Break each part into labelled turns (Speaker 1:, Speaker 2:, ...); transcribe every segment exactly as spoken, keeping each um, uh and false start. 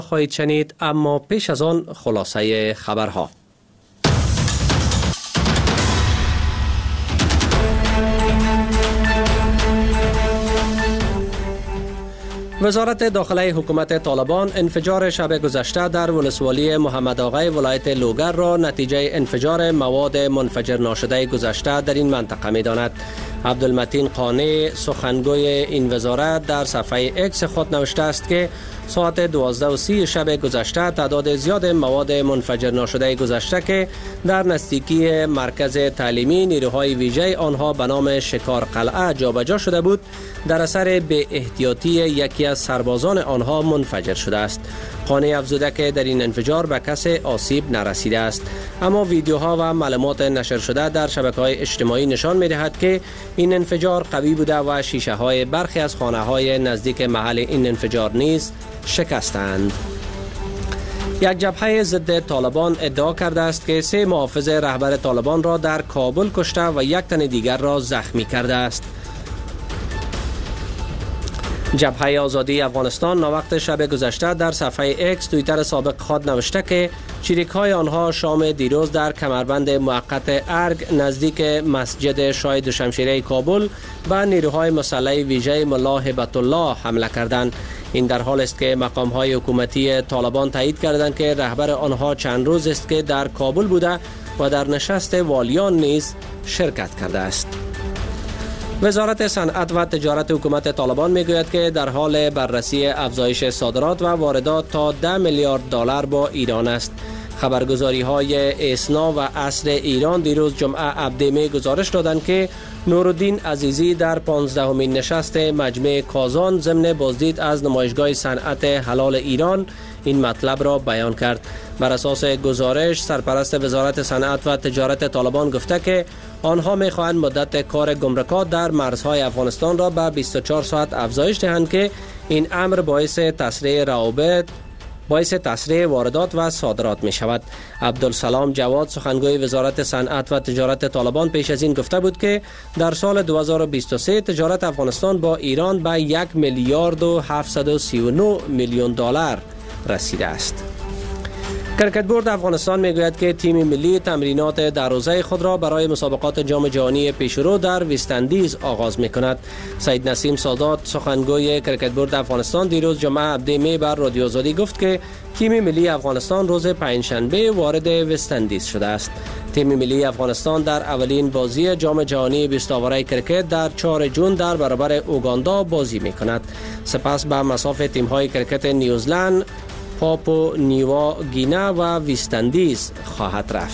Speaker 1: خواهید شنید، اما پیش از آن خلاصه خبرها. وزارت داخله حکومت طالبان انفجار شب گذشته در ولسوالی محمد آقای ولایت لوگر را نتیجه انفجار مواد منفجر ناشده گذشته در این منطقه می داند. عبدالمتین قانی سخنگوی این وزارت در صفحه اکس خود نوشته است که ساعت دوازده و سی شب گذشته تعداد زیاد مواد منفجر ناشده گذشته که در نزدیکی مرکز تعلیمی نیروهای ویژه آنها به نام شکار قلعه جابجا شده بود، در اثر بی احتیاطی یکی از سربازان آنها منفجر شده است. قانی افزوده که در این انفجار به کسی آسیب نرسیده است، اما ویدیوها و معلومات نشر شده در شبکه‌های اجتماعی نشان می‌دهد که این انفجار قوی بوده و شیشه های برخی از خانه های نزدیک محل این انفجار نیز شکستند. یک جبهه ضد طالبان ادعا کرده است که سه محافظ رهبر طالبان را در کابل کشته و یک تن دیگر را زخمی کرده است. جبهه آزادی افغانستان ناوقت شب گذشته در صفحه اکس توییتر سابق خود نوشته که چریک‌های آنها شام دیروز در کمربند موقت ارگ نزدیک مسجد شاهد شمشیره کابل به نیروهای مسلح ویژه ملا هبت الله حمله کردند. این در حال است که مقام‌های حکومتی طالبان تایید کردند که رهبر آنها چند روز است که در کابل بوده و در نشست والیان نیز شرکت کرده است. وزارت صنعت و تجارت حکومت طالبان میگوید که در حال بررسی افزایش صادرات و واردات تا ده میلیارد دلار با ایران است. خبرگزاری های اسنا و عصر ایران دیروز جمعه عبدیمه گزارش دادند که نورالدین عزیزی در پانزدهمین نشست مجمع کازان ضمن بازدید از نمایشگاه صنعت حلال ایران این مطلب را بیان کرد. بر اساس گزارش سرپرست وزارت صنعت و تجارت طالبان گفته که آنها می‌خواهند مدت کار گمرکات در مرزهای افغانستان را به بیست و چهار ساعت افزایش دهند که این امر باعث تسریع روابط باعث تسریع واردات و صادرات می شود. عبدالسلام جواد سخنگوی وزارت صنعت و تجارت طالبان پیش از این گفته بود که در سال دو هزار و بیست و سه تجارت افغانستان با ایران به یک میلیارد و هفتصد و سی و نه میلیون دلار رسیده است. کرکت بورد افغانستان میگوید که تیم ملی تمرینات در روزه خود را برای مسابقات جام جهانی پیشرو در وست‌اندیز آغاز میکند. سید نسیم سادات سخنگوی کرکت بورد افغانستان دیروز جمعه هفده‌مه بر رادیو آزادی گفت که تیم ملی افغانستان روز پنجشنبه وارد وست‌اندیز شده است. تیم ملی افغانستان در اولین بازی جام جهانی بیست آوره کرکت در چهارم ژوئن در برابر اوگاندا بازی میکند. سپس به مصاف تیم‌های کرکت نیوزلند، پاپو نیوا گینه و وست‌اندیز خواهد رفت.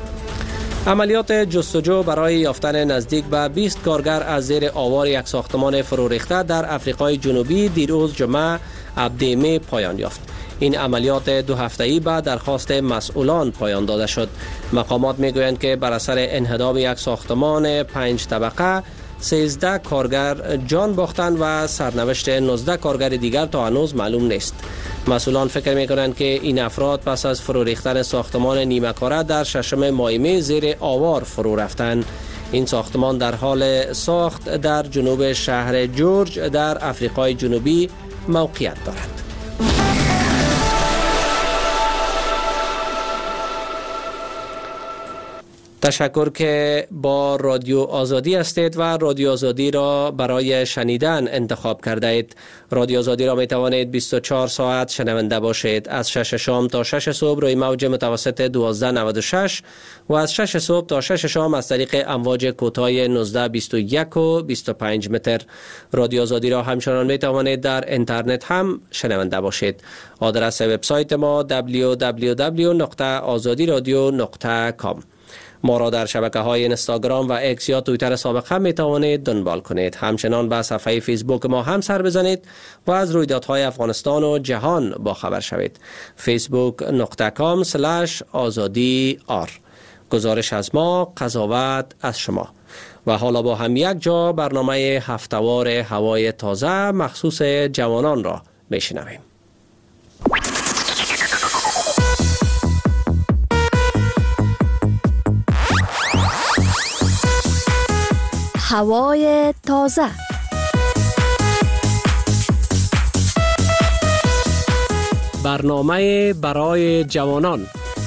Speaker 1: عملیات جستجو برای یافتن نزدیک به بیست کارگر از زیر آوار یک ساختمان فرو ریخته در افریقای جنوبی دیروز جمعه هفده‌مه پایان یافت. این عملیات دو هفته‌ای بعد درخواست مسئولان پایان داده شد. مقامات میگویند که بر اثر انهدام یک ساختمان پنج طبقه سیزده کارگر جان باختند و سرنوشت نوزده کارگر دیگر تا هنوز معلوم نیست. مسئولان فکر می‌کنند که این افراد پس از فرو ریختن ساختمان نیمه کاره در ششم ماه مه زیر آوار فرو رفتند. این ساختمان در حال ساخت در جنوب شهر جورج در افریقای جنوبی موقعیت دارد. تشکر که با رادیو آزادی هستید و رادیو آزادی را برای شنیدن انتخاب کرده اید. رادیو آزادی را می توانید بیست و چهار ساعت شنونده باشید. از شش شام تا شش صبح روی موج متوسط دوازده نود و شش و از شش صبح تا شش شام از طریق امواج کوتاه نوزده بیست و یک و بیست و پنج متر. رادیو آزادی را همچنان می توانید در اینترنت هم شنونده باشید. آدرس وبسایت ما دبلیو دبلیو دبلیو نقطه آزادی رادیو نقطه کام. ما را در شبکه‌های اینستاگرام و اکس یا توییتر سابق هم می توانید دنبال کنید. همچنان به صفحه فیسبوک ما هم سر بزنید و از رویدادهای افغانستان و جهان با خبر شوید. فیسبوک نقطه کام سلش آزادی آر. گزارش از ما، قضاوت از شما. و حالا با هم یک جا برنامه هفته‌وار هوای تازه مخصوص جوانان را بشنویم.
Speaker 2: هوای تازه.
Speaker 1: برنامه برای جوانان.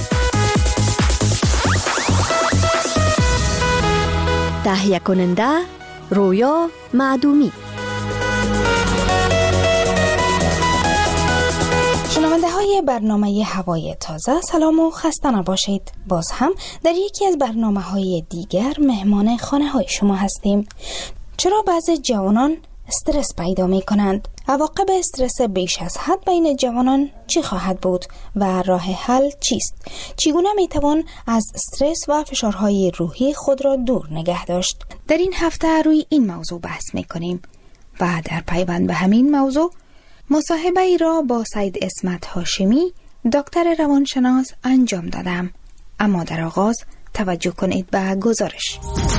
Speaker 2: تهیه کننده رویا معدومی.
Speaker 3: شنونده های برنامه هوای تازه، سلام و خسته نباشید. باز هم در یکی از برنامه های دیگر مهمان خانه های شما هستیم. چرا بعضی جوانان استرس پیدا می کنند؟ عواقب استرس بیش از حد بین جوانان چی خواهد بود و راه حل چیست؟ چگونه می توان از استرس و فشارهای روحی خود را دور نگه داشت؟ در این هفته روی این موضوع بحث می کنیم و در پیوند به همین موضوع مصاحبه ای را با سید اسمت هاشمی، دکتر روانشناس انجام دادم. اما در آغاز توجه کنید به گزارش.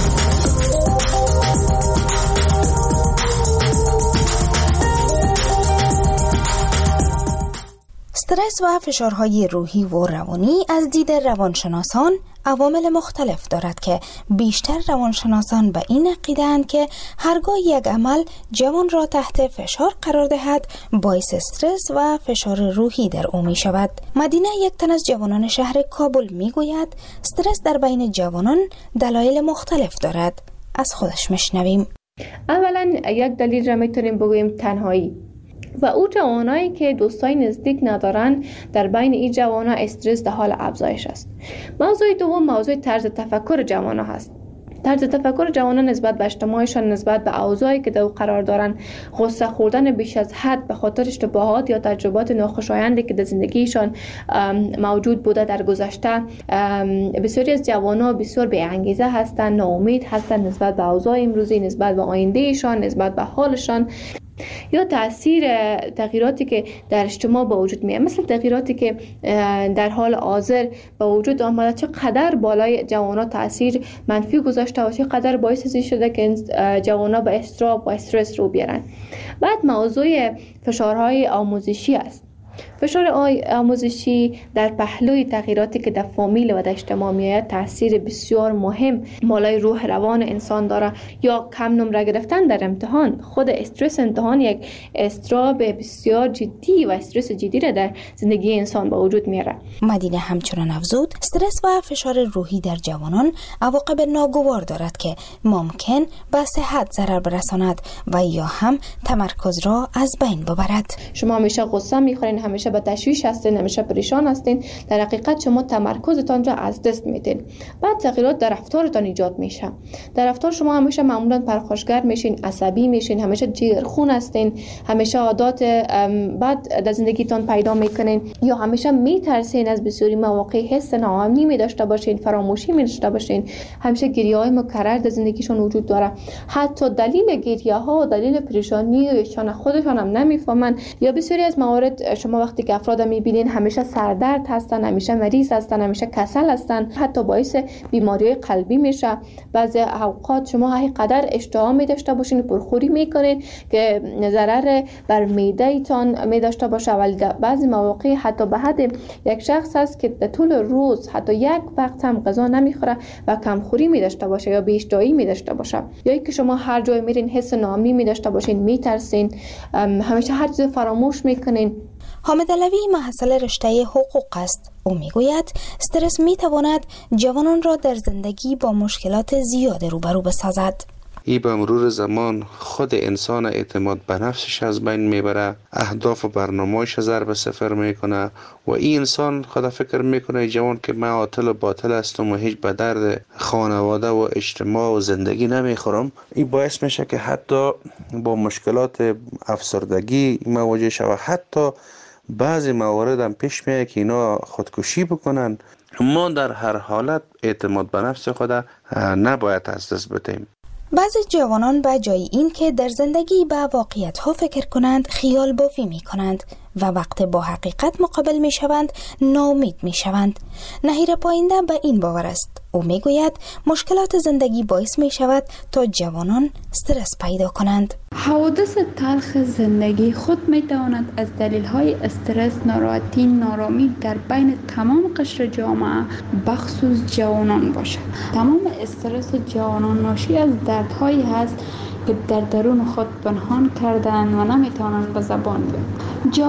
Speaker 3: استرس و فشارهای روحی و روانی از دید روانشناسان عوامل مختلف دارد که بیشتر روانشناسان به این عقیده‌اند که هرگاه یک عمل جوان را تحت فشار قرار دهد باعث استرس و فشار روحی در او می شود. مدینه، یک تن از جوانان شهر کابل می گوید استرس در بین جوانان دلایل مختلف دارد. از خودش میشنویم.
Speaker 4: اولا یک دلیل را میتونیم بگوییم تنهایی و او جوانایی که دوستای نزدیک ندارن. در بین این جوانا استرس در حال افزایش است. موضوع دوم موضوع طرز تفکر جوانا هست. طرز تفکر جوانان نسبت به اجتماعشان، نسبت به اوضاعی که در او قرار دارن، غصه خوردن بیش از حد به خاطر اشتباهات یا تجربات ناخوشایندی که در زندگیشان موجود بوده در گذشته. بسیاری از جوانا بسیار بی انگیزه هستند، ناامید هستند نسبت به اوضاع امروزی، نسبت به آیندهشان، نسبت به حالشان، یا تاثیر تغییراتی که در اجتماع به وجود میاد، مثل تغییراتی که در حال حاضر به وجود آمده چقدر بالای جوانا تاثیر منفی گذاشته و چقدر باعث ازی شده که جوانا به اضطراب و استرس رو بیارن. بعد موضوع فشارهای آموزشی است. فشار آموزشی در پهلوی تغییراتی که در فامیل و در اجتماع میاد تاثیر بسیار مهم بالای روح روان انسان داره. یا کم نمره گرفتن در امتحان، خود استرس امتحان یک استراب بسیار جدی و استرس جدی را در زندگی انسان به وجود میاره.
Speaker 3: مدینه همچنان افزود استرس و فشار روحی در جوانان عواقب ناگوار دارد که ممکن به صحت ضرر برساند و یا هم تمرکز را از بین ببرد.
Speaker 4: شما همیشه غصه میخورین، همیشه به تشویش هستین، همیشه پریشان هستین، در حقیقت شما تمرکزتان را از دست میدین. بعد تغییرات در رفتارتان ایجاد میشه. در رفتار شما همیشه معمولا پرخاشگر میشین، عصبی میشین، همیشه جیگرخون هستین، همیشه عادات بد در زندگیتان پیدا میکنین، یا همیشه میترسین از بسیاری مواقع، حس ناامنی می داشته باشین، فراموشی می داشته باشین، همیشه گریه های مکرر در زندگیشون وجود داره. حتی دلیل گریه ها و دلیل پریشانی ایشان خودشان هم نمیفهمن. یا بسیاری از موارد شما وقتی که افراد میبینین همیشه سردرد هستن، همیشه مریض هستن، همیشه کسل هستن، حتی باعث بیماری قلبی میشه. بعضی اوقات شما هرقدر اشتها می داشته باشین، پرخوری میکنین که ضرر بر معده ایتان می داشته باشه، ولی بعضی مواقع حتی به حد یک شخص هست که در طول روز حتی یک وقت هم غذا نمیخوره و کمخوری می داشته باشه یا بی اشتهایی می داشته باشه. یا اینکه شما هر جای میرین حس ناامنی می داشته باشین، میترسین، همیشه هر چیز فراموش میکنین.
Speaker 3: حامد علوی محصل رشته حقوق است. او میگوید استرس میتواند جوانان را در زندگی با مشکلات زیاد روبرو بسازد.
Speaker 5: ای به مرور زمان خود انسان اعتماد به نفسش از بین میبره، اهداف و برنامه‌اش ضرب صفر میکنه و این انسان خود فکر میکنه جوان که من عاطل و باطل هستم و هیچ به درد خانواده و اجتماع و زندگی نمیخورم. این باعث میشه که حتی با مشکلات افسردگی مواجه شود. حتی بعضی موارد هم پیش میاد که اینا خودکشی بکنن. ما در هر حالت اعتماد به نفس خود نباید از دست بدیم.
Speaker 3: بعضی جوانان به جای این که در زندگی به واقعیت ها فکر کنند خیال بافی می کنند و وقت با حقیقت مقابل می شوند ناامید می شوند. نهیر پاینده به این باور است. او می گوید مشکلات زندگی باعث می شود تا جوانان استرس پیدا کنند.
Speaker 6: حوادث تلخ زندگی خود می تواند از دلیل های استرس، ناراحتی، نارامی در بین تمام قشر جامعه بخصوص جوانان باشد. تمام استرس جوانان ناشی از دردهایی هست که در درون خود پنهان کردن و نمی توانند به زبان بیارند. جوانان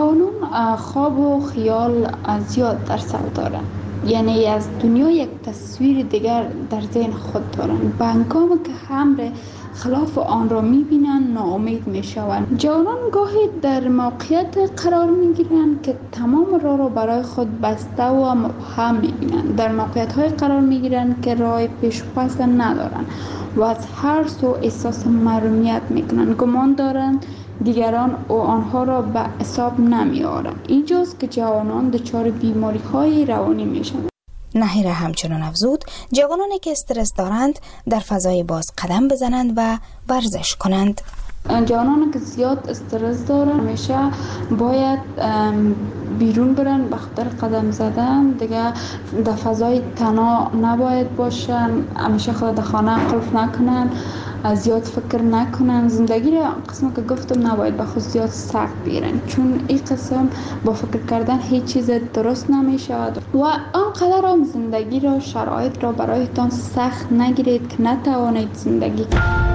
Speaker 6: خواب و خیال زیاد در سر دارن، یعنی از دنیا یک تصویر دیگر در ذهن خود دارن. به هنگامی که امر خلاف آن را میبینن ناامید میشوند. جوانان گاهی در موقعیت قرار میگیرند که تمام راه را برای خود بسته و مبهم میبینند. در موقعیت های قرار میگیرند که راه پیش و پس ندارند و از هر سو احساس محرومیت میکنند. گمان دارند دیگران و آنها را به حساب نمیآورند. اینجاست که جوانان دچار بیماری های روانی میشوند.
Speaker 3: نهیره همچنان افزود جوانانی که استرس دارند در فضای باز قدم بزنند و ورزش کنند.
Speaker 6: جوانانی که زیاد استرس دارن همیشه باید بیرون برن به خاطر قدم زدن، دیگه در فضای تنها نباید باشن، همیشه خود در خانه قلف نکنن، زیاد فکر نکنن. زندگی را قسم که گفتم نباید به خود زیاد سخت بگیرن، چون این قسم با فکر کردن هیچ چیز درست نمیشود و آنقدر هم زندگی را شرایط را برایتان سخت نگیرید که نتوانید زندگی کنید.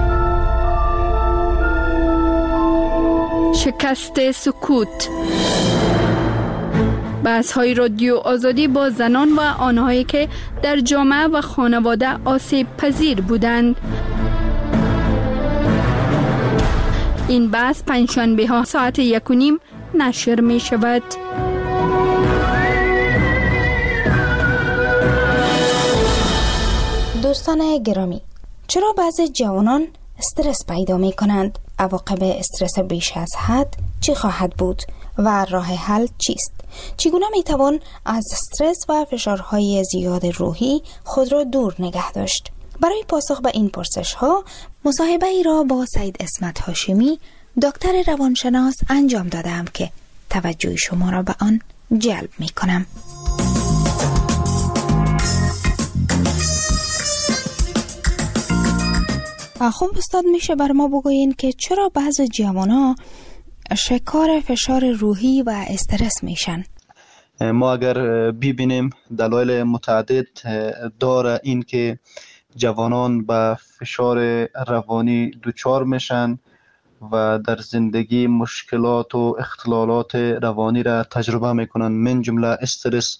Speaker 7: شکست سکوت. بحث های رادیو آزادی با زنان و آنهایی که در جامعه و خانواده آسیب پذیر بودند. این بحث پنجشنبه ها ساعت یک و نیم نشر می شود.
Speaker 3: دوستان گرامی، چرا بعضی جوانان استرس پیدا می کنند؟ عواقب استرس بیش از حد چی خواهد بود و راه حل چیست؟ چگونه می توان از استرس و فشارهای زیاد روحی خود را دور نگه داشت؟ برای پاسخ به این پرسش ها مصاحبه ای را با سید اسمت هاشمی دکتر روانشناس انجام دادم که توجه شما را به آن جلب می کنم. خب استاد، میشه بر ما بگوین که چرا بعض جوانا شکار فشار روحی و استرس میشن؟
Speaker 8: ما اگر ببینیم دلایل متعدد داره این که جوانان به فشار روانی دچار میشن و در زندگی مشکلات و اختلالات روانی را تجربه میکنن، من جمله استرس.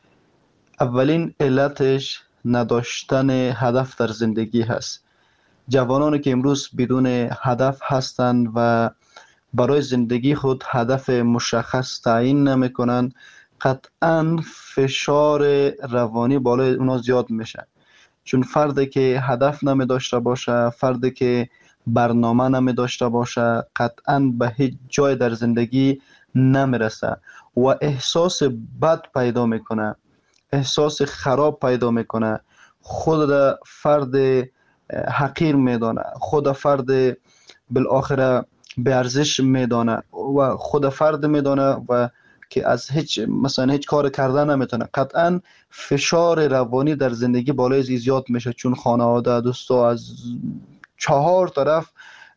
Speaker 8: اولین علتش نداشتن هدف در زندگی هست. جوانانی که امروز بدون هدف هستند و برای زندگی خود هدف مشخص تعیین نمیکنن، قطعا فشار روانی بالای اونا زیاد میشه. چون فردی که هدف نمی داشته باشه، فردی که برنامه نمی داشته باشه، قطعا به هیچ جای در زندگی نمیرسه و احساس بد پیدا میکنه، احساس خراب پیدا میکنه، خود فرد حقیر میدانه، خود فرد بالاخره به ارزش میدانه و خود فرد میدانه و که از هیچ مثلا هیچ کار کردن نمیتونه. قطعا فشار روانی در زندگی بالای زیاد میشه، چون خانواده، دوستا از چهار طرف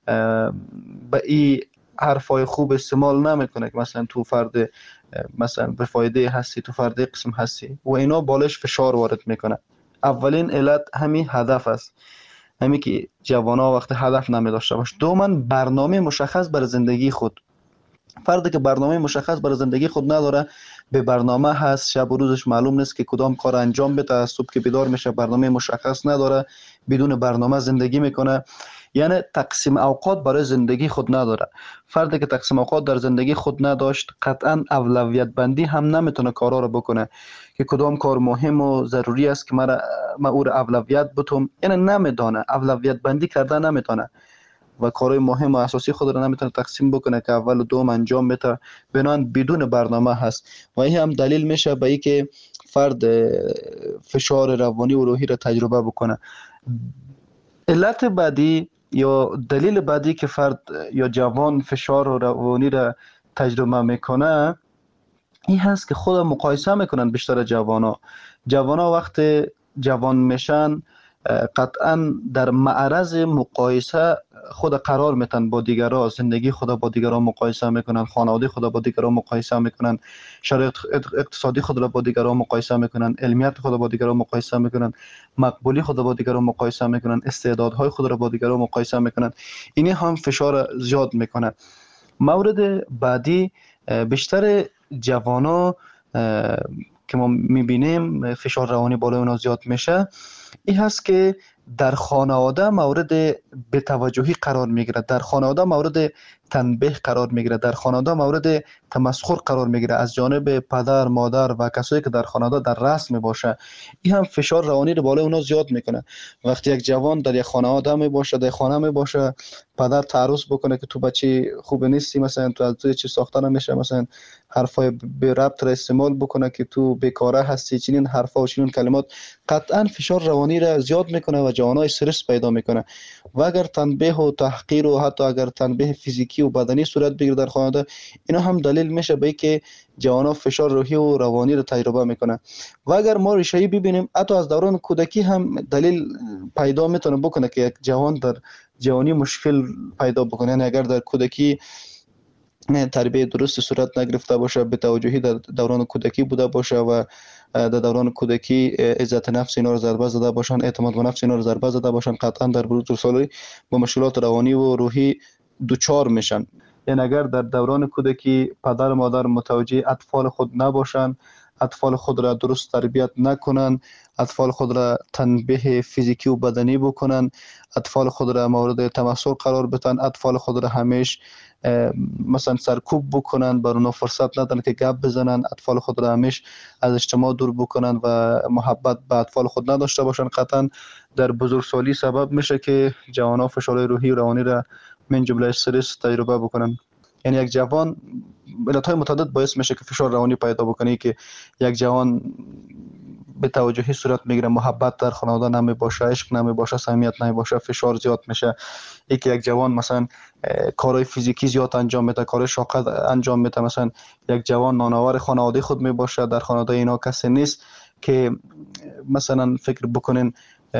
Speaker 8: به این حرفای خوب استعمال نمیکنه که مثلا تو فرد مثلا به فایده هستی، تو فرد قسم هستی و اینا بالش فشار وارد میکنه. اولین علت همین هدف است، همین که جوانا وقت هدف نمی داشته باشه. دوما برنامه مشخص برای زندگی خود. فردی که برنامه مشخص برای زندگی خود نداره، به برنامه هست، شب و روزش معلوم نیست که کدام کار انجام بده، از صبح که بیدار میشه برنامه مشخص نداره، بدون برنامه زندگی میکنه، یعنی تقسیم اوقات برای زندگی خود نداره. فردی که تقسیم اوقات در زندگی خود نداشت، قطعا اولویت بندی هم نمیتونه کارا رو بکنه که کدام کار مهم و ضروری است که من ما او رو اولویت بتم، یعنی نمیدونه، اولویت بندی کرده نمیتونه و کارهای مهم و اساسی خود رو نمیتونه تقسیم بکنه که اول و دوم انجام بده، بنان بدون برنامه هست و این هم دلیل میشه به این که فرد فشار روانی و روحی رو تجربه بکنه. علت بعدی یا دلیل بعدی که فرد یا جوان فشار و روانی را تجربه میکنه این هست که خود مقایسه میکنن. بیشتر جوانا جوانا وقت جوان میشن قطعا در معرض مقایسه خود قرار میتن با دیگران، زندگی خود با دیگران مقایسه میکنن، خانواده خود با دیگران مقایسه میکنن، شرایط اقتصادی خود را با دیگران مقایسه میکنن، علمیت خود با دیگران مقایسه میکنن، مقبولی خود با دیگران مقایسه میکنن، استعدادهای خود را با دیگران مقایسه میکنن. اینی هم فشار زیاد میکنه. مورد بعدی بیشتر جوانا که ما میبینیم فشار روانی بالای اونا زیاد میشه، این هست که در خانواده مورد بی‌توجهی قرار میگیره، در خانواده مورد تنبیه قرار میگیره، در خانواده مورد تمسخر قرار میگیره از جانب پدر، مادر و کسایی که در خانواده در رأس می باشه. این هم فشار روانی رو بالای اونا زیاد میکنه. وقتی یک جوان در یک خانواده می باشه، در خانه می باشه، پدر تعرض بکنه که تو بچه خوب نیستی، مثلا تو از توی چی ساخته نمیشه، مثلا حرفای بی ربط را استعمال بکنه که تو بیکاره هستی، چنین حرفا و چنین کلمات، قطعا فشار روانی را زیاد میکنه و جوانای استرس پیدا میکنه. و اگر تنبیه و تحقیر و حتی اگر تنبیه فیزیکی و بدنی صورت بگیره در خانواده، اینا هم دلیل میشه به اینکه جوانا فشار روحی و روانی رو تجربه میکنه. و اگر ما ریشه‌ای ببینیم، حتی از دوران کودکی هم دلیل پیدا میتونه بکنه که یک جوان در جوانی مشکل پیدا بکنه. یعنی اگر در کودکی تربیت درست صورت نگرفته باشه، به توجهی در دوران کودکی بوده باشه و در دوران کودکی عزت نفس اینا رو ضربه زده باشن، اعتماد به نفس اینا رو ضربه زده باشن، قطعا در بزرگسالی با مشکلات روانی و روحی دوچار میشن. یعنی اگر در دوران کودکی پدر و مادر متوجه اطفال خود نباشن، اطفال خود را درست تربیت نکنن، اطفال خود را تنبیه فیزیکی و بدنی بکنن، اطفال خود را مورد تمسخر قرار بدن، اطفال خود را همیشه مثلا سرکوب بکنن، بر اونا فرصت ندن که گپ بزنن، اطفال خود را همیشه از اجتماع دور بکنن و محبت به اطفال خود نداشته باشن، قطعا در بزرگسالی سبب میشه که جوانا فشار روحی و روانی را من جمله استرس تجربه بکنن. یعنی یک جوان علتهای متعدد باعث میشه که فشار روانی پیدا بکنه، که یک جوان به توجهی صورت میگیره، محبت در خانواده نمی باشه، عشق نمی باشه، صمیمیت نمی باشه، فشار زیاد میشه. یکی یک جوان مثلا کارهای فیزیکی زیاد انجام میده، کار شاق انجام میده، مثلا یک جوان نانآور خانواده خود می باشه، در خانواده اینا کسی نیست که مثلا فکر بکنین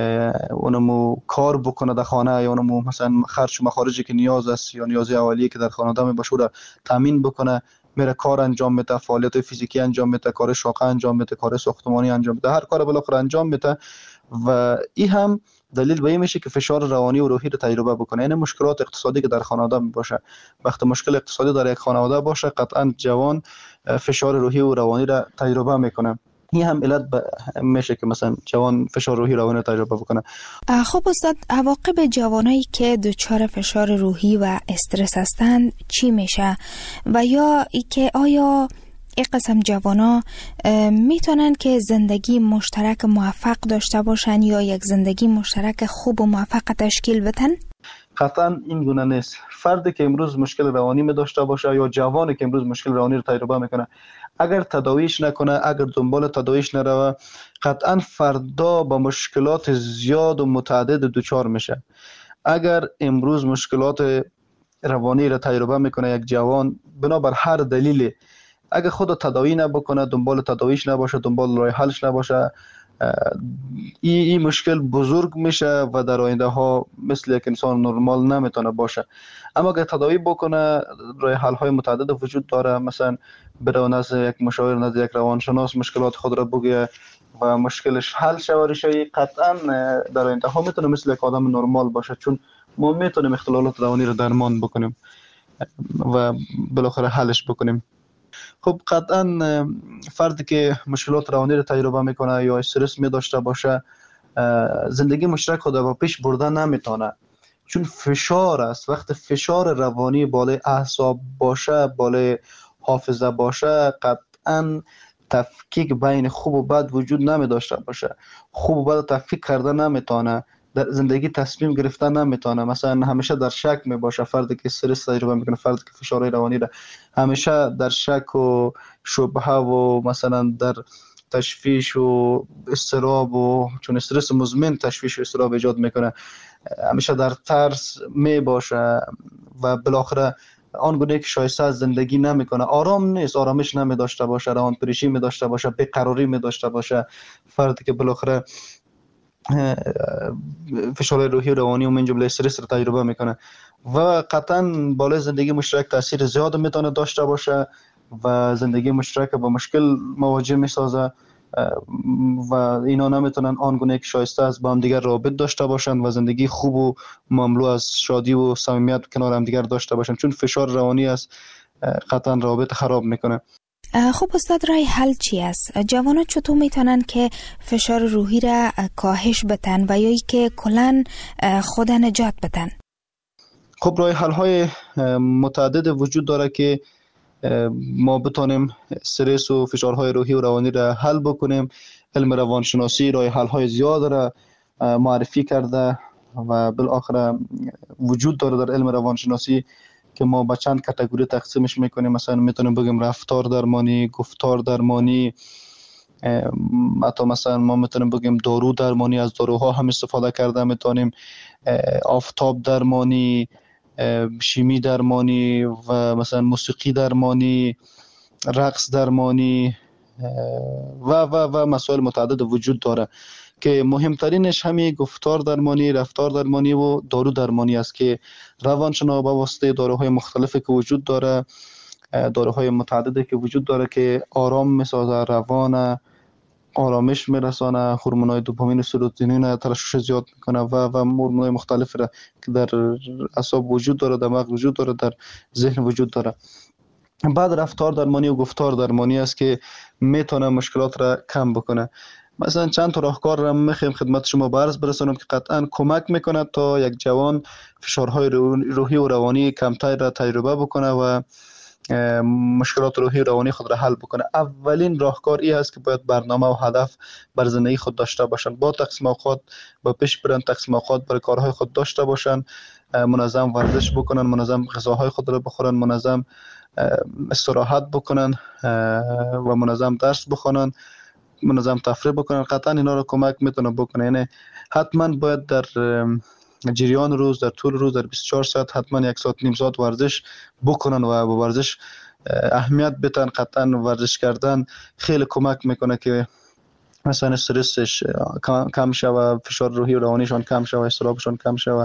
Speaker 8: اونمو کار بکنه در خانه، یا اونمو مثلا خرج و مخارجی که نیاز است یا نیازی اولیه که در خانواده می باشه را تامین بکنه، میره کار انجام میده، فعالیت فیزیکی انجام میده، کار شاقه انجام میده، کار ساختمانی انجام میده، هر کار بالاخره انجام میده و این هم دلیل به این میشه که فشار روانی و روحی رو تجربه بکنه. یعنی مشکلات اقتصادی که در خانواده باشه، وقتی مشکل اقتصادی در یک خانواده باشه، قطعا جوان فشار روحی و روانی رو تجربه میکنه. این هم علت میشه که مثلا جوان فشار روحی روانی تجربه بکنه.
Speaker 3: خب استاد، عواقب جوانایی که دچار فشار روحی و استرس هستند چی میشه؟ و یا ای که آیا این قسم جوانا میتونن که زندگی مشترک موفق داشته باشن یا یک زندگی مشترک خوب و موفق تشکیل بدن؟
Speaker 8: قطعا این گونه نیست. فردی که امروز مشکل روانی می داشته باشه یا جوانی که امروز مشکل روانی رو تجربه میکنه، اگر تداویش نکنه، اگر دنبال تداویش نروه، قطعا فردا با مشکلات زیاد و متعدد دوچار میشه. اگر امروز مشکلات روانی رو تجربه میکنه یک جوان، بنابر هر دلیلی، اگر خود تداوی نبکنه، دنبال تداویش نباشه، دنبال راه حلش نباشه، این ای مشکل بزرگ میشه و در آینده ها مثل یک انسان نرمال نمیتونه باشه. اما اگر تداوی بکنه، راه حل های متعدد وجود داره، مثلا بره نزد یک مشاور، نزد یک روانشناس، مشکلات خود را بگه و مشکلش حل شوه، قطعا در آینده ها میتونه مثل یک آدم نرمال باشه، چون ما میتونیم اختلالات روانی رو درمان بکنیم و بالاخره حلش بکنیم. خب قطعا فردی که مشکلات روانی رو تجربه میکنه یا استرس می داشته باشه، زندگی مشترک خود رو پیش برده نمیتونه، چون فشار است. وقت فشار روانی بالای اعصاب باشه، بالای حافظه باشه، قطعا تفکیک بین خوب و بد وجود نمی داشته باشه. خوب و بد تفکیک کرده نمیتونه، در زندگی تصمیم گرفتن نمیتونه. مثلا همیشه در شک می باشه. فردی که استرس تجربه میکنه، فردی که فشار روانی را همیشه در شک و شبهه و مثلا در تشویش و اضطراب، و چون استرس مزمن تشویش و اضطراب ایجاد میکنه، همیشه در ترس می باشه و بالاخره آنگونه که شایسته از زندگی نمیکنه، آرام نیست، آرامش نمی داشته باشه، روان پریشی می داشته باشه، بیقراری می داشته باشه. فردی که بالاخره فشار روحی و روانی و من جمله استرس رو تجربه میکنه و قطعا بالای زندگی مشترک تاثیر زیاد میتونه داشته باشه و زندگی مشترک با مشکل مواجه میسازه و اینا نمیتونن آنگونه که شایسته از با هم دیگر رابط داشته باشن و زندگی خوب و مملو از شادی و صمیمیت کنار هم دیگر داشته باشن، چون فشار روانی است قطعا روابط خراب میکنه.
Speaker 3: خب استاد، رای حل چی است؟ جوانان چطور میتونن که فشار روحی را کاهش بدن و یا که کلن خود نجات بدن؟
Speaker 8: خب رای حل های متعدد وجود داره که ما بتونیم استرس و فشارهای روحی و روانی را حل بکنیم. علم روانشناسی رای حل های زیاد را معرفی کرده و بالاخره وجود داره در علم روانشناسی که ما با چند کاتگوری تقسیمش میکنیم. مثلا میتونیم بگیم رفتار درمانی، گفتار درمانی، حتی مثلا ما میتونیم بگیم دارو درمانی، از داروها هم استفاده کرده میتونیم، آفتاب درمانی، شیمی درمانی و مثلا موسیقی درمانی، رقص درمانی و و و مسائل متعدد وجود داره که مهمترینش همین گفتار درمانی، رفتار درمانی و دارو درمانی است که روانشناس با واسطه داروهای مختلفی که وجود داره، داروهای متعددی که وجود داره که آرام میسازه، روان آرامش میرسانه، هورمونای دوپامین و سروتونین ترشح زیاد میکنه و و هورمونای مختلفی را که در اعصاب وجود داره، در مغز وجود داره، در ذهن وجود داره. بعد رفتار درمانی و گفتار درمانی است که میتونه مشکلات را کم بکنه. مثلا چند تا راهکار را میخوایم خدمت شما به عرض برسانم که قطعا کمک میکنه تا یک جوان فشارهای روحی و روانی کمتر را تجربه بکنه و مشکلات روحی و روانی خود را حل بکنه. اولین راهکار این است که باید برنامه و هدف بر زندگی خود داشته باشن، با تقسیم اوقات با پیش برن، تقسیم اوقات برای کارهای خود داشته باشن، منظم ورزش بکنن، منظم غذاهای خود را بخورن، منظم استراحت بکنن و منظم درس بخونن، منظم تفریح بکنن. قطعا اینا رو کمک میتونه بکنه. یعنی حتما باید در جریان روز، در طول روز، در بیست و چهار ساعت حتما یک ساعت نیم ساعت ورزش بکنن و به ورزش اهمیت بدن. قطعا ورزش کردن خیلی کمک میکنه که مثلا استرسش کم شوه، فشار روحی و روانیشان کم شوه، اضطرابشان کم شوه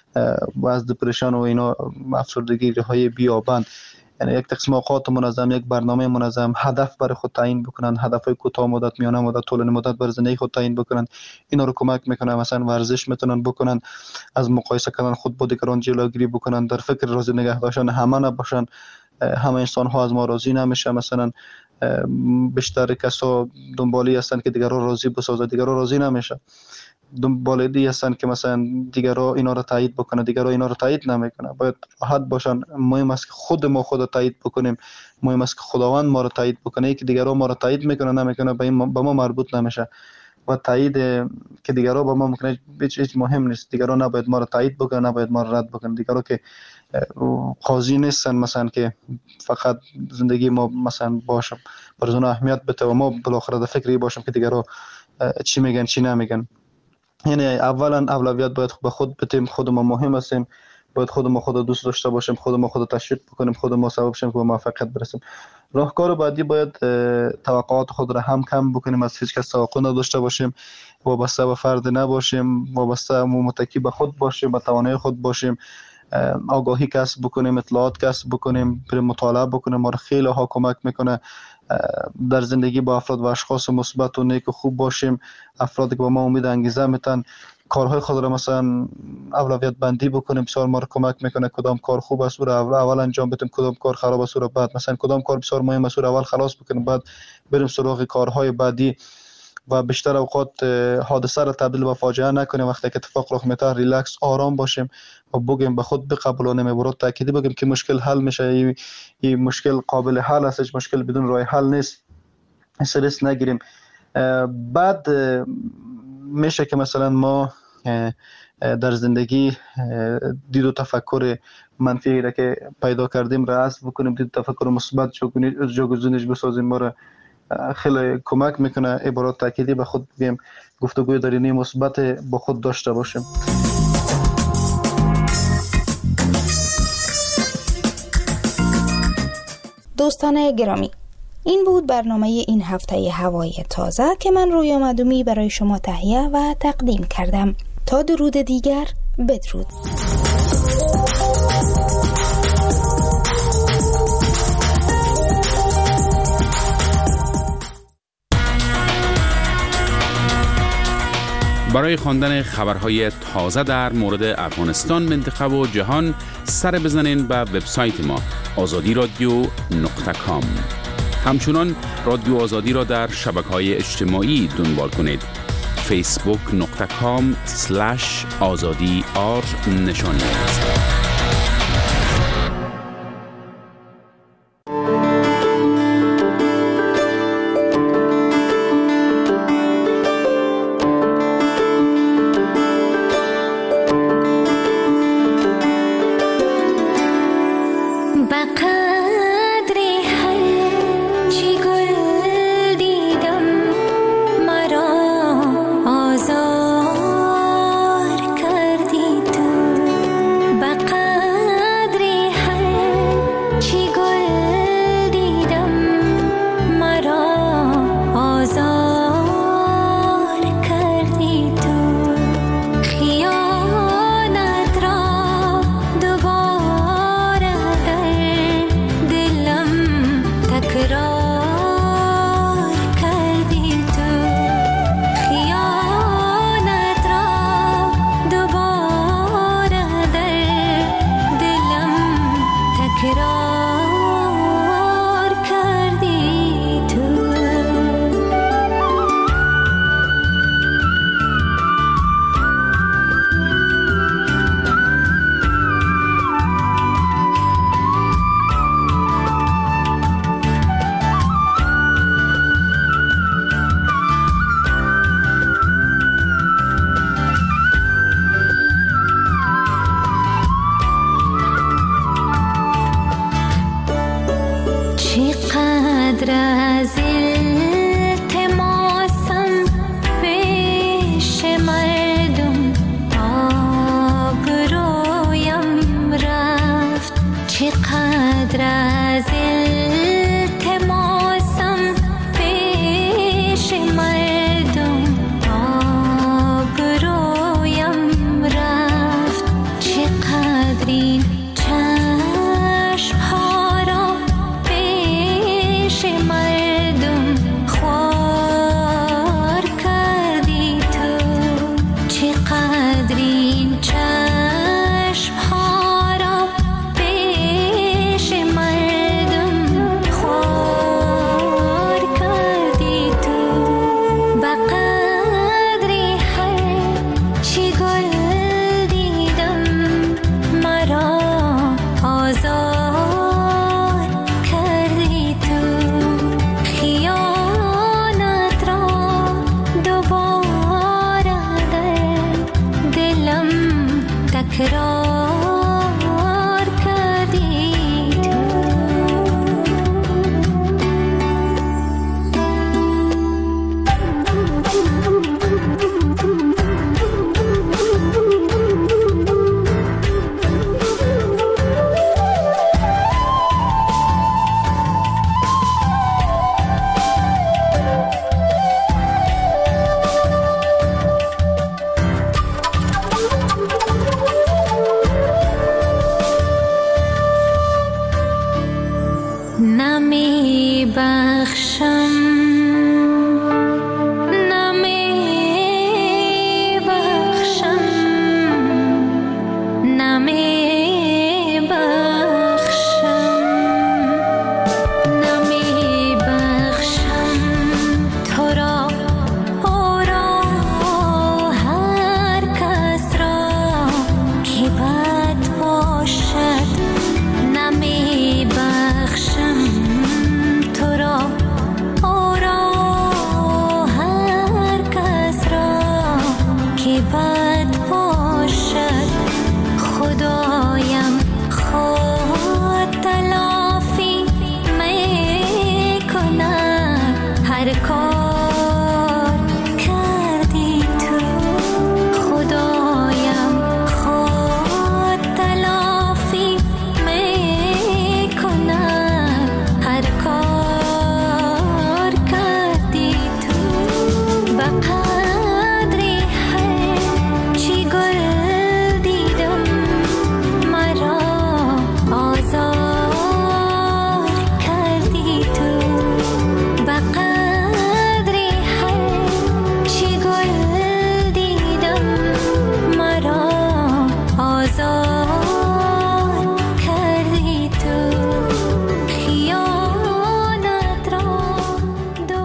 Speaker 8: و از دپرشن و اینا افسردگی های بیابند. یعنی یک تقسیم اوقات منظم، یک برنامه منظم، هدف برای خود تعیین بکنن، هدفهای کوتاه مدت، میانه مدت، طولانی مدت برای زندگی خود تعیین بکنن. اینا رو کمک میکنه. مثلا ورزش میتونن بکنن، از مقایسه کردن خود با دیگران جلوگیری بکنن، در فکر راضی نگه داشتن همه نباشن. همه انسان ها از ما راضی نمیشه. مثلا بیشتر کسا دنبالی هستن که دیگران راضی بسازه، دیگران راضی نمیشه. دنبال دی هستن که مثلا دیگران اینا رو تایید بکنه، دیگران اینا رو تایید نمیکنه. باید راحت باشن. مهم است که خود ما خود تایید بکنیم. مهم است که خداوند ما رو تایید بکنه. که دیگران ما رو تایید میکنه نمیکنه به ما مربوط نمیشه. و تایید که دیگران به ما میکنه هیچ مهم نیست. دیگران نباید ما رو تایید بکنه، نباید ما رو رد بکنه. دیگران که قاضی نیستن مثلا که فقط زندگی ما مثلا باشم برای اون اهمیت بده و ما بالاخره در فکری باشم که دیگران چی میگن چی نمیگن. یعنی اولا اولویت باید به خود بدیم. خود ما مهم هستیم. باید خود ما خود دوست داشته باشیم، خود ما خود تشویق بکنیم، خود ما سبب شیم که به موفقیت برسیم. راهکار بعدی باید توقعات خود را هم کم بکنیم، از هیچ کس توقع نداشته باشیم، وابسته به فرد نباشیم، وابسته متکی به خود باشیم، به توانایی خود باشیم، آگاهی کسب بکنیم، اطلاعات کسب بکنیم، بریم مطالعه بکنیم. ما را خیلی ها کمک میکنه در زندگی با افراد و اشخاص مثبت و نیک و خوب باشیم. افرادی که به ما امید انگیزه میتن، کارهای خود را مثلا اولویت بندی بکنیم. بسیار ما را کمک میکنه کدام کار خوب است او را اول انجام بدیم، کدام کار خراب است او را بعد، مثلا کدام کار بسیار مهم است او را اول خلاص بکنیم، بعد بریم سراغ کارهای بعدی. و بیشتر اوقات حادثه را تبدیل به فاجعه نکنیم. وقتی که اتفاق رخ میده ریلکس آرام باشیم و بگیم به خود بقبولانیم، برات تأکیدی بگیم که مشکل حل میشه. این, این مشکل قابل حل است، مشکل بدون راه حل نیست. استرس نگیریم. بعد میشه که مثلا ما در زندگی دید و تفکر منفی را که پیدا کردیم را حذف بکنیم، دید و تفکر مثبت جاگزینش بسازیم. ما را خیلی کمک میکنه. عبارات تأکیدی به خود بگیم، گفتگوی درونی مثبت با خود داشته باشیم.
Speaker 3: دوستان گرامی، این بود برنامه این هفته هوای تازه که من رویا معدومی برای شما تهیه و تقدیم کردم. تا درود دیگر، بدرود.
Speaker 9: برای خواندن خبرهای تازه در مورد افغانستان، منطقه و جهان سر بزنین به وبسایت ما آزادی رادیو نقطه کام. همچنان رادیو آزادی را در شبکه‌های اجتماعی دنبال کنید. فیسبوک نقطه کام سلش آزادی آر نشانی است.
Speaker 10: call